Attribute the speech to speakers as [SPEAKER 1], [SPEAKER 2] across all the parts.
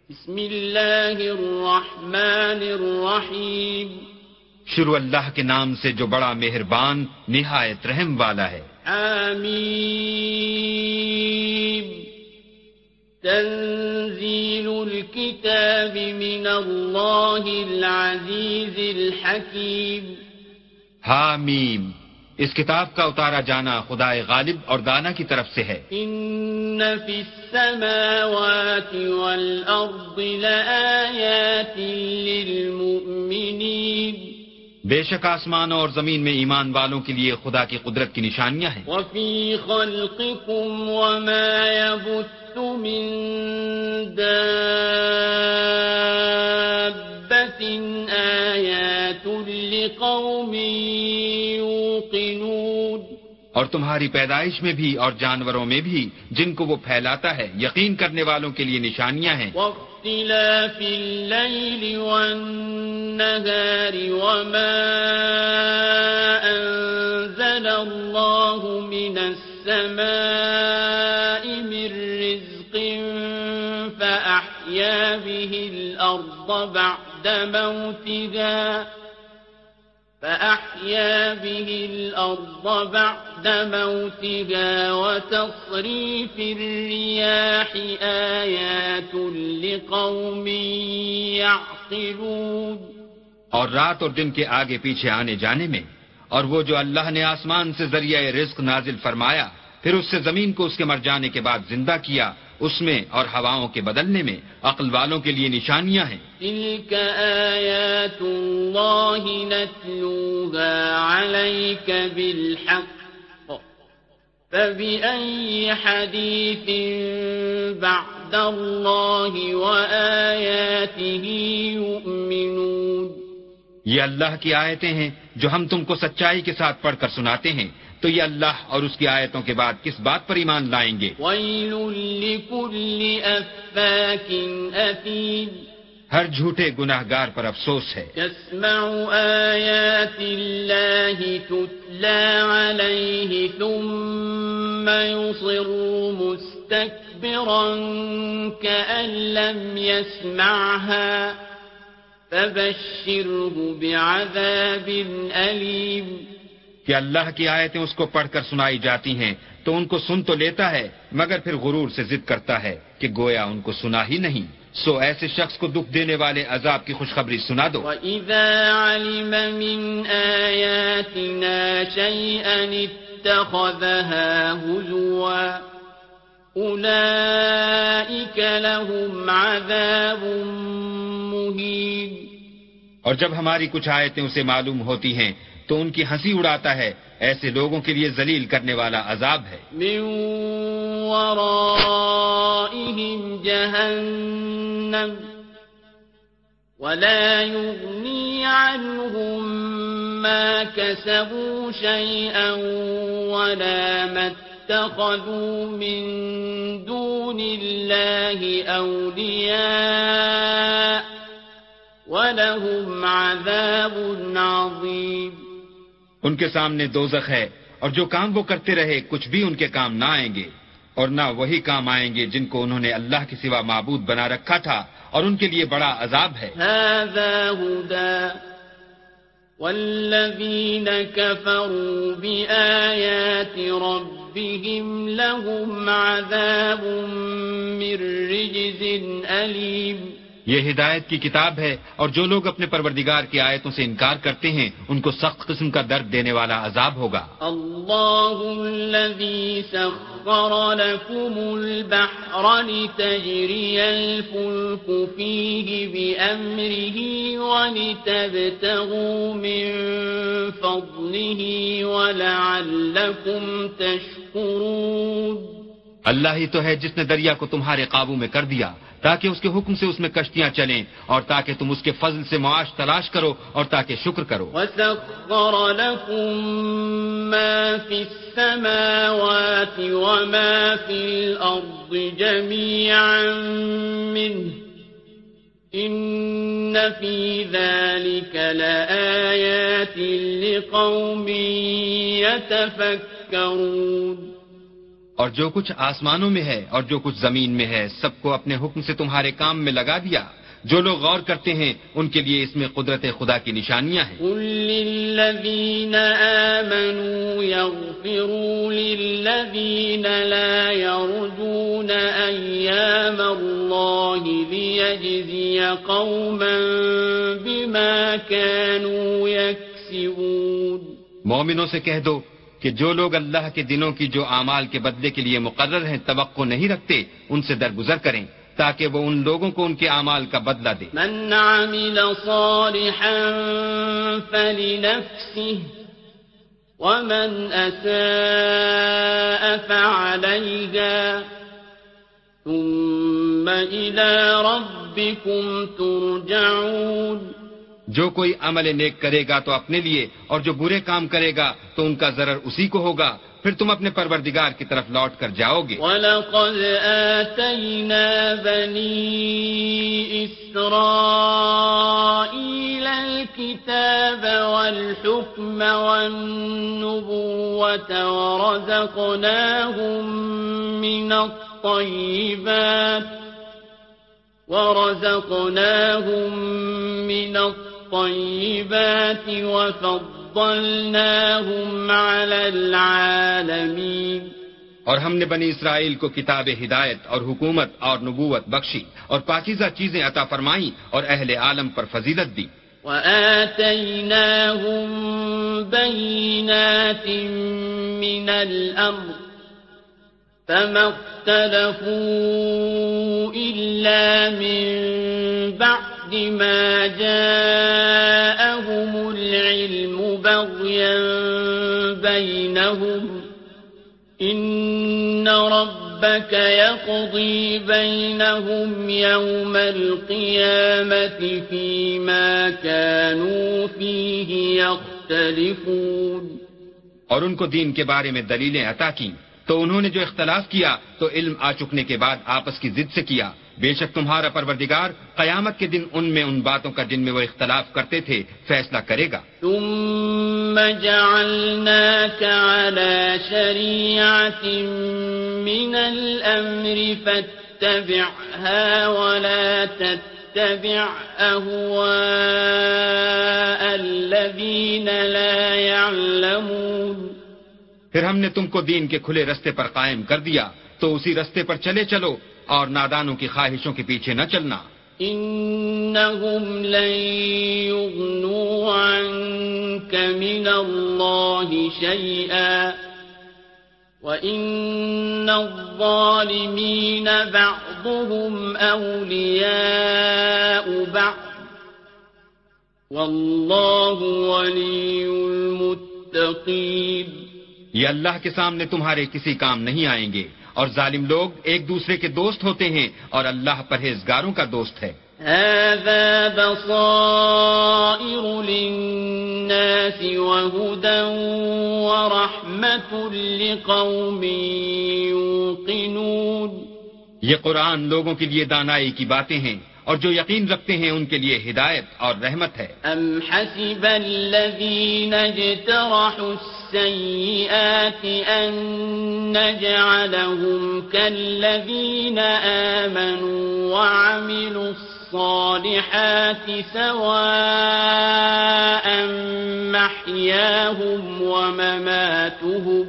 [SPEAKER 1] بسم اللہ الرحمن الرحیم
[SPEAKER 2] شروع اللہ کے نام سے جو بڑا مہربان نہایت رحم والا ہے.
[SPEAKER 1] آمین. تنزیل الکتاب من اللہ العزیز الحکیم.
[SPEAKER 2] حامیم. اس کتاب کا اتارا جانا خدائے غالب اور دانا کی طرف سے ہے.
[SPEAKER 1] ان فی السماوات والارض لآیات للمؤمنین.
[SPEAKER 2] بے شک آسمانوں اور زمین میں ایمان والوں کے لیے خدا کی قدرت کی نشانیاں ہیں.
[SPEAKER 1] وفی خلقکم وما یبث من دابۃ آیات لقوم یوقنون.
[SPEAKER 2] اور تمہاری پیدائش میں بھی اور جانوروں میں بھی جن کو وہ پھیلاتا ہے یقین کرنے والوں کے لیے نشانیاں ہیں.
[SPEAKER 1] واختلاف اللیل والنہار وما انزل اللہ من السماء من رزق فأحیا به الأرض بعد موتها وتصريف الرياح آيات لقوم يعقلون.
[SPEAKER 2] اور رات اور دن کے آگے پیچھے آنے جانے میں، اور وہ جو اللہ نے آسمان سے ذریعہ رزق نازل فرمایا پھر اس سے زمین کو اس کے مر جانے کے بعد زندہ کیا، اس میں اور ہواؤں کے بدلنے میں عقل والوں کے لیے نشانیاں ہیں.
[SPEAKER 1] تلك آیات اللہ نتلوها علیک بالحق فبأي حديث بعد الله وآياته يؤمنون.
[SPEAKER 2] یہ اللہ کی آیتیں ہیں جو ہم تم کو سچائی کے ساتھ پڑھ کر سناتے ہیں، تو یہ اللہ اور اس کی آیتوں کے بعد کس بات پر ایمان لائیں گے؟
[SPEAKER 1] وَيْلٌ لِكُلِّ أَفَّاكٍ أَثِيمٍ.
[SPEAKER 2] ہر جھوٹے گناہگار پر افسوس ہے.
[SPEAKER 1] يَسْمَعُ آيَاتِ اللَّهِ تُتْلَى عَلَيْهِ ثُمَّ يُصِرُّ مُسْتَكْبِرًا كَأَن لَّمْ يَسْمَعْهَا فَبَشِّرْهُ بِعَذَابٍ أَلِيمٍ.
[SPEAKER 2] کہ اللہ کی آیتیں اس کو پڑھ کر سنائی جاتی ہیں تو ان کو سن تو لیتا ہے مگر پھر غرور سے ضد کرتا ہے کہ گویا ان کو سنا ہی نہیں. سو ایسے شخص کو دکھ دینے والے عذاب کی خوشخبری سنا دو.
[SPEAKER 1] وَإِذَا عَلِمَ مِنْ آيَاتِنَا شَيْئًا اتَّخَذَهَا هُزُوًا أُولَئِكَ لَهُمْ عَذَابٌ مُهِينٌ.
[SPEAKER 2] اور جب ہماری کچھ آیتیں اسے معلوم ہوتی ہیں تو ان کی ہنسی اڑاتا ہے، ایسے لوگوں کے لیے ذلیل کرنے والا عذاب ہے.
[SPEAKER 1] من ورائهم جہنم ولا يغني عنهم ما كسبوا شيئا ولا ما اتخذوا من دون الله أولياء وَلَهُمْ عَذَابٌ عَظِيمٌ.
[SPEAKER 2] ان کے سامنے دوزخ ہے اور جو کام وہ کرتے رہے کچھ بھی ان کے کام نہ آئیں گے اور نہ وہی کام آئیں گے جن کو انہوں نے اللہ کے سوا معبود بنا رکھا تھا، اور ان کے لیے بڑا عذاب ہے.
[SPEAKER 1] هَذَا هُدًى وَالَّذِينَ كَفَرُوا بِآيَاتِ رَبِّهِمْ لَهُمْ عَذَابٌ مِّن رِّجْزٍ أَلِيمٌ.
[SPEAKER 2] یہ ہدایت کی کتاب ہے اور جو لوگ اپنے پروردگار کی آیتوں سے انکار کرتے ہیں ان کو سخت قسم کا درد دینے والا عذاب ہوگا.
[SPEAKER 1] اللہ الذی سخر لکم البحر لتجری الفلک فیہ بأمرہ ولتبتغوا من فضلہ ولعلکم تشکرون.
[SPEAKER 2] اللہ ہی تو ہے جس نے دریا کو تمہارے قابو میں کر دیا تاکہ اس کے حکم سے اس میں کشتیاں چلیں اور تاکہ تم اس کے فضل سے معاش تلاش کرو اور تاکہ شکر کرو.
[SPEAKER 1] وَسَخَّرَ لَكُم مَّا فِي السَّمَاوَاتِ وَمَا فِي الْأَرْضِ جَمِيعًا مِّنْهُ إِنَّ فِي ذَلِكَ لَآيَاتٍ لِقَوْمٍ يَتَفَكَّرُونَ.
[SPEAKER 2] اور جو کچھ آسمانوں میں ہے اور جو کچھ زمین میں ہے سب کو اپنے حکم سے تمہارے کام میں لگا دیا. جو لوگ غور کرتے ہیں ان کے لیے اس میں قدرت خدا کی نشانیاں ہیں.
[SPEAKER 1] قل للذین آمنوا یغفروا للذین لا یرجون ایام اللہ لیجزی قوما بما كانوا یکسبون.
[SPEAKER 2] مومنوں سے کہہ دو کہ جو لوگ اللہ کے دنوں کی جو اعمال کے بدلے کے لیے مقرر ہیں توقع نہیں رکھتے ان سے درگزر کریں تاکہ وہ ان لوگوں کو ان کے اعمال کا بدلہ دے.
[SPEAKER 1] من عمل صالحا فلنفسه ومن اساء فعليها ثم الى ربكم ترجعون.
[SPEAKER 2] جو کوئی عمل نیک کرے گا تو اپنے لیے اور جو برے کام کرے گا تو ان کا ضرر اسی کو ہوگا پھر تم اپنے پروردگار کی طرف لوٹ کر جاؤ گے.
[SPEAKER 1] وَلَقَدْ آتَيْنَا بَنِي إِسْرَائِيلَ الْكِتَابَ وَالْحُكْمَ وَالنُّبُوَّةَ ورزقناهم من الطيبات وفضلناهم على العالمين.
[SPEAKER 2] اور ہم نے بنی اسرائیل کو کتاب ہدایت اور حکومت اور نبوت بخشی اور پاکیزہ چیزیں عطا فرمائیں اور اہل عالم پر فضیلت دی.
[SPEAKER 1] وآتيناهم بينات من الأمر فما اختلفوا إلا من بعد ما جاءهم العلم بغيا بينهم إن ربك يقضي بينهم يوم القيامة فيما كانوا فيه يختلفون.
[SPEAKER 2] اور ان کو دین کے بارے میں دلیلیں عطا کی تو انہوں نے جو اختلاف کیا تو علم آ چکنے کے بعد آپس کی ضد سے کیا. بے شک تمہارا پروردگار قیامت کے دن ان میں ان باتوں کا جن میں وہ اختلاف کرتے تھے فیصلہ کرے گا.
[SPEAKER 1] ثم جعلناك على شريعة من الأمر فاتبعها ولا تتبع أهواء الذين لا يعلمون.
[SPEAKER 2] پھر ہم نے تم کو دین کے کھلے رستے پر قائم کر دیا تو اسی رستے پر چلے چلو اور نادانوں کی خواہشوں کے پیچھے نہ چلنا.
[SPEAKER 1] انہم لن یغنوا عنک من اللہ شیئا وان الظالمین بعضهم اولیاء بعض واللہ ولی المتقین.
[SPEAKER 2] یہ اللہ کے سامنے تمہارے کسی کام نہیں آئیں گے اور ظالم لوگ ایک دوسرے کے دوست ہوتے ہیں اور اللہ پرہیزگاروں کا دوست ہے.
[SPEAKER 1] هذا بصائر للناس وهدى ورحمة لقوم يوقنون.
[SPEAKER 2] یہ قرآن لوگوں کے لیے دانائی کی باتیں ہیں اور جو یقین رکھتے ہیں ان کے لیے ہدایت اور رحمت ہے.
[SPEAKER 1] ام حسب الذین اجترحوا السیئات ان نجعلهم كالذین آمنوا وعملوا الصالحات سواء محیاهم ومماتهم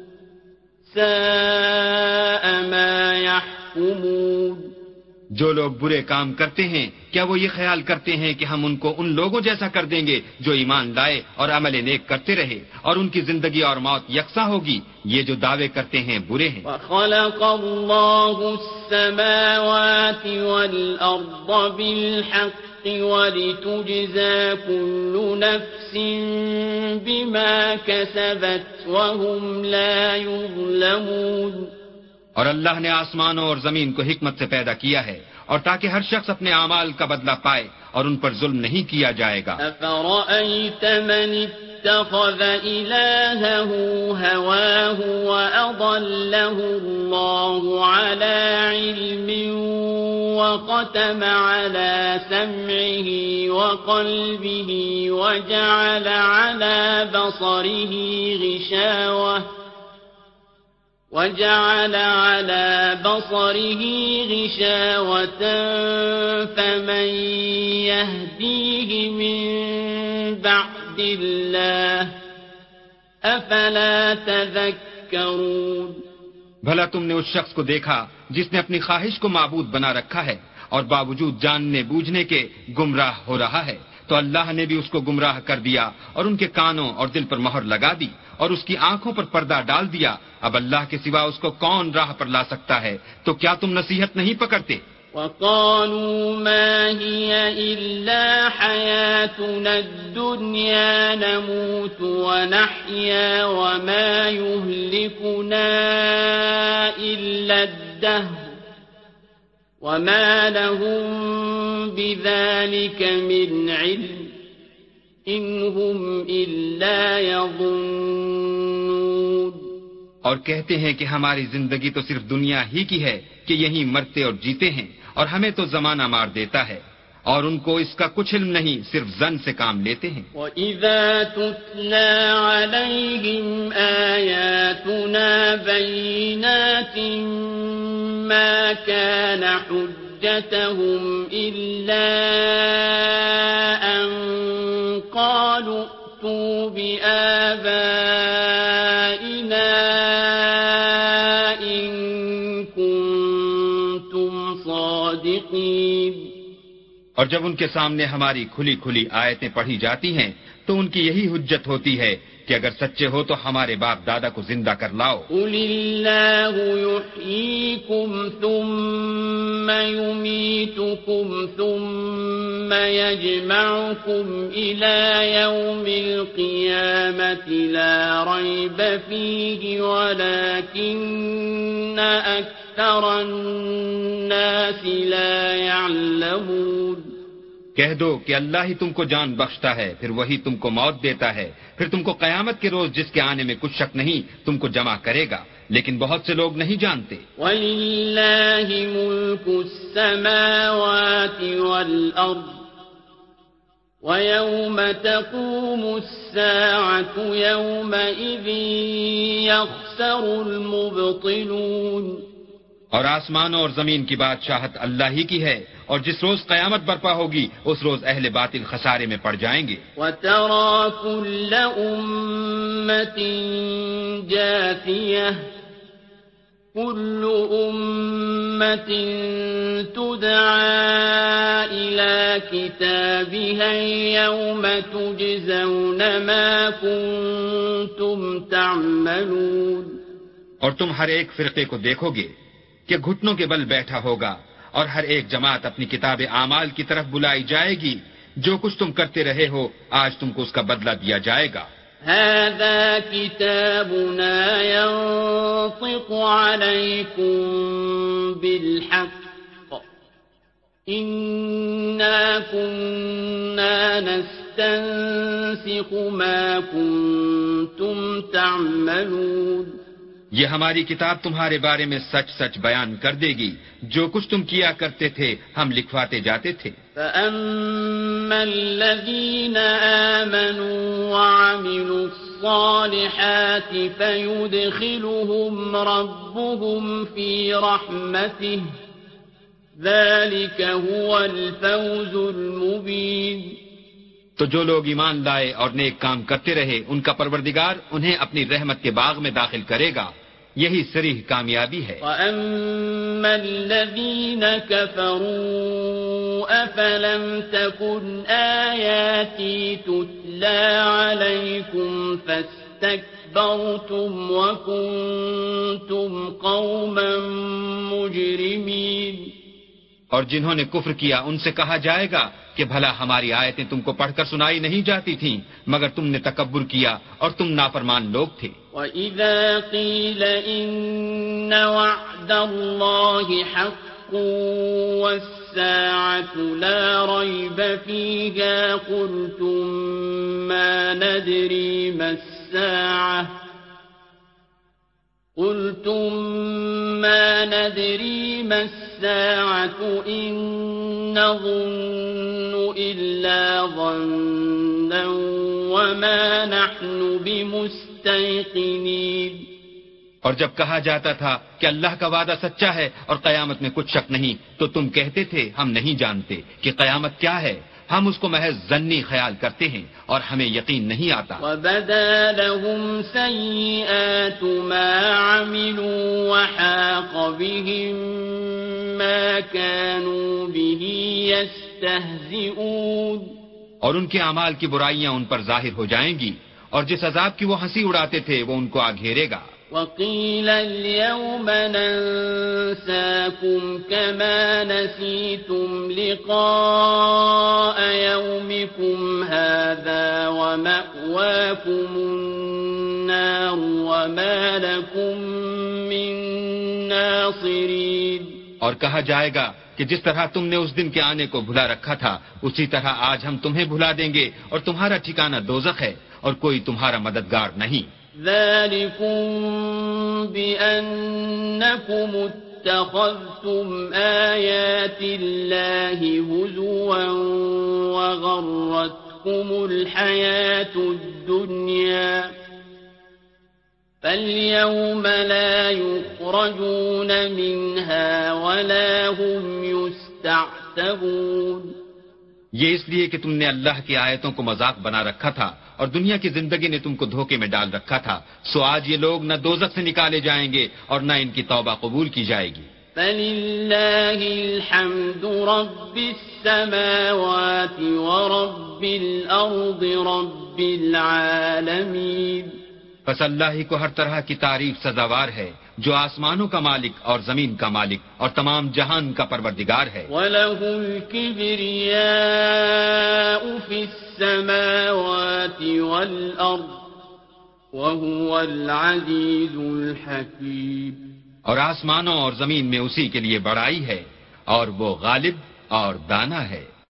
[SPEAKER 1] ساء ما يحكمون.
[SPEAKER 2] جو لوگ برے کام کرتے ہیں کیا وہ یہ خیال کرتے ہیں کہ ہم ان کو ان لوگوں جیسا کر دیں گے جو ایمان لائے اور عمل نیک کرتے رہے اور ان کی زندگی اور موت یکساں ہوگی؟ یہ جو دعوے کرتے ہیں برے ہیں.
[SPEAKER 1] وَخَلَقَ اللَّهُ السَّمَاوَاتِ وَالْأَرْضَ بِالْحَقِّ وَلِتُجْزَى كُلُّ نَفْسٍ بِمَا كَسَبَتْ وَهُمْ لَا يُظْلَمُونَ.
[SPEAKER 2] اور اللہ نے آسمانوں اور زمین کو حکمت سے پیدا کیا ہے اور تاکہ ہر شخص اپنے اعمال کا بدلہ پائے اور ان پر ظلم نہیں کیا جائے گا.
[SPEAKER 1] أَفَرَأَيْتَ مَنِ اتَّخَذَ إِلَٰهَهُ هَوَاهُ وَأَضَلَّهُ اللَّهُ عَلَىٰ عِلْمٍ وَخَتَمَ عَلَىٰ سَمْعِهِ وَقَلْبِهِ وَجَعَلَ عَلَىٰ بَصَرِهِ غِشَاوَةً وجعل على بصره غشاوة فمن يهديه من بعد الله أفلا تذكرون
[SPEAKER 2] بھلا تم نے اس شخص کو دیکھا جس نے اپنی خواہش کو معبود بنا رکھا ہے اور باوجود جاننے بوجھنے کے گمراہ ہو رہا ہے، تو اللہ نے بھی اس کو گمراہ کر دیا اور ان کے کانوں اور دل پر مہر لگا دی اور اس کی آنکھوں پر پردہ ڈال دیا. اب اللہ کے سوا اس کو کون راہ پر لا سکتا ہے؟ تو کیا تم نصیحت نہیں پکڑتے؟
[SPEAKER 1] وقالوا ما هي إلا حياتنا الدنيا نموت ونحيا وما يهلكنا إلا الدهر وما لهم بذلك من علم إن هم إلا يظنون.
[SPEAKER 2] اور کہتے ہیں کہ ہماری زندگی تو صرف دنیا ہی کی ہے کہ یہیں مرتے اور جیتے ہیں اور ہمیں تو زمانہ مار دیتا ہے، اور ان کو اس کا کچھ علم نہیں، صرف ظن سے کام لیتے ہیں.
[SPEAKER 1] وَإِذَا تُتْلَى عَلَيْهِمْ آيَاتُنَا بَيِّنَاتٍ مَا كَانَ حُجَّتَهُمْ إِلَّا أَن قَالُوا ائْتُوا بِآبَائِنَا إِن كُنتُمْ صَادِقِينَ.
[SPEAKER 2] اور جب ان کے سامنے ہماری کھلی کھلی آیتیں پڑھی جاتی ہیں تو ان کی یہی حجت ہوتی ہے کہ اگر سچے ہو تو ہمارے باپ دادا کو زندہ کر لاؤ.
[SPEAKER 1] قُلِ اللَّهُ يُحْيِيكُمْ ثُمَّ يُمِيتُكُمْ ثُمَّ يَجْمَعُكُمْ إِلَى يَوْمِ الْقِيَامَةِ لَا رَيْبَ فِيهِ وَلَكِنَّ أَكْثَرَ النَّاسِ لَا يَعْلَمُونَ.
[SPEAKER 2] کہہ دو کہ اللہ ہی تم کو جان بخشتا ہے، پھر وہی تم کو موت دیتا ہے، پھر تم کو قیامت کے روز جس کے آنے میں کچھ شک نہیں تم کو جمع کرے گا، لیکن بہت سے لوگ نہیں جانتے.
[SPEAKER 1] وَلِلَّهِ مُلْكُ السَّمَاوَاتِ وَالْأَرْضِ وَيَوْمَ تَقُومُ السَّاعَةُ يَوْمَئِذٍ يَخْسَرُ الْمُبْطِلُونَ.
[SPEAKER 2] اور آسمانوں اور زمین کی بادشاہت اللہ ہی کی ہے، اور جس روز قیامت برپا ہوگی اس روز اہل باطل خسارے میں پڑ جائیں گے.
[SPEAKER 1] وَتَرَى كُلَّ أُمَّةٍ جَاثِيَةً كُلُّ أُمَّةٍ تُدْعَى إِلَى كِتَابِهَا الْيَوْمَ تُجْزَوْنَ مَا كُنتُمْ تَعْمَلُونَ.
[SPEAKER 2] اور تم ہر ایک فرقے کو دیکھو گے کہ گھٹنوں کے بل بیٹھا ہوگا، اور ہر ایک جماعت اپنی کتاب اعمال کی طرف بلائی جائے گی. جو کچھ تم کرتے رہے ہو آج تم کو اس کا بدلہ دیا جائے گا.
[SPEAKER 1] هذا كتابنا ينطق عليكم بالحق إنا كنا نستنسخ ما كنتم تعملون.
[SPEAKER 2] یہ ہماری کتاب تمہارے بارے میں سچ سچ بیان کر دے گی، جو کچھ تم کیا کرتے تھے ہم لکھواتے جاتے تھے.
[SPEAKER 1] فَأَمَّا الَّذِينَ آمَنُوا وَعَمِلُوا الصَّالِحَاتِ فَيُدْخِلُهُمْ رَبُّهُمْ فِي رَحْمَتِهِ ذَلِكَ هُوَ الْفَوْزُ الْمُبِينُ.
[SPEAKER 2] تو جو لوگ ایمان لائے اور نیک کام کرتے رہے ان کا پروردگار انہیں اپنی رحمت کے باغ میں داخل کرے گا، یہی صریح کامیابی ہے.
[SPEAKER 1] وَأَمَّا الَّذِينَ كَفَرُوا أَفَلَمْ تَكُنْ آيَاتِي تُتْلَى عَلَيْكُمْ فَاسْتَكْبَرْتُمْ وَكُنْتُمْ قَوْمًا مُجْرِمِينَ.
[SPEAKER 2] اور جنہوں نے کفر کیا ان سے کہا جائے گا کہ بھلا ہماری آیتیں تم کو پڑھ کر سنائی نہیں جاتی تھیں، مگر تم نے تکبر کیا اور تم نافرمان لوگ تھے.
[SPEAKER 1] وَإِذَا قِيلَ إِنَّ وَعْدَ اللَّهِ حَقٌّ وَالسَّاعَةُ لَا رَيْبَ فِيهَا قُلْتُم مَّا نَدْرِي مَا السَّاعَةُ إِن نَّظُنُّ إِلَّا ظَنًّا وَمَا نَحْنُ بِمُسْتَيْقِنِينَ.
[SPEAKER 2] اور جب کہا جاتا تھا کہ اللہ کا وعدہ سچا ہے اور قیامت میں کچھ شک نہیں تو تم کہتے تھے ہم نہیں جانتے کہ قیامت کیا ہے، ہم اس کو محض ظنی خیال کرتے ہیں اور ہمیں یقین نہیں آتا۔
[SPEAKER 1] وَبَدَا لَهُمْ سَيِّئَاتُ مَا عَمِلُوا وَحَاقَ بِهِم مَّا كَانُوا بِهِ يَسْتَهْزِئُونَ،
[SPEAKER 2] اور ان کے اعمال کی برائیاں ان پر ظاہر ہو جائیں گی، اور جس عذاب کی وہ ہنسی اڑاتے تھے وہ ان کو آ گھیرے گا۔
[SPEAKER 1] وَقِيلَ الْيَوْمَ نَنسَاكُمْ كَمَا نَسِيتُمْ لِقَاءَ يَوْمِكُمْ هَٰذَا وَمَأْوَاكُمُ النَّارُ وَمَا لَكُم مِّن نَّاصِرِينَ،
[SPEAKER 2] اور کہا جائے گا کہ جس طرح تم نے اس دن کے آنے کو بھلا رکھا تھا اسی طرح آج ہم تمہیں بھلا دیں گے، اور تمہارا ٹھکانہ دوزخ ہے اور کوئی تمہارا مددگار نہیں۔
[SPEAKER 1] ذَلِكُم بِأَنَّكُمُ اتَّخَذْتُمْ آيَاتِ اللَّهِ هُزُوًا وَغَرَّتْكُمُ الْحَيَاةُ الدُّنْيَا، فَالْيَوْمَ لَا يُخْرَجُونَ مِنْهَا وَلَا هُمْ يُسْتَعْتَبُونَ۔
[SPEAKER 2] یہ اس لیے کہ تم نے اللہ کی آیتوں کو مذاق بنا رکھا تھا اور دنیا کی زندگی نے تم کو دھوکے میں ڈال رکھا تھا، سو آج یہ لوگ نہ دوزخ سے نکالے جائیں گے اور نہ ان کی توبہ قبول کی جائے گی۔
[SPEAKER 1] فَلِلَّهِ الْحَمْدُ رَبِّ السَّمَاوَاتِ وَرَبِّ الْأَرْضِ رَبِّ الْعَالَمِينَ،
[SPEAKER 2] بس اللہ ہی کو ہر طرح کی تعریف سزاوار ہے جو آسمانوں کا مالک اور زمین کا مالک اور تمام جہان کا پروردگار ہے۔
[SPEAKER 1] وَلَهُ الْكِبْرِيَاءُ فِي السَّمَاوَاتِ وَالْأَرْضِ وَهُوَ الْعَزِيزُ الْحَكِيمُ،
[SPEAKER 2] اور آسمانوں اور زمین میں اسی کے لیے بڑائی ہے اور وہ غالب اور دانا ہے۔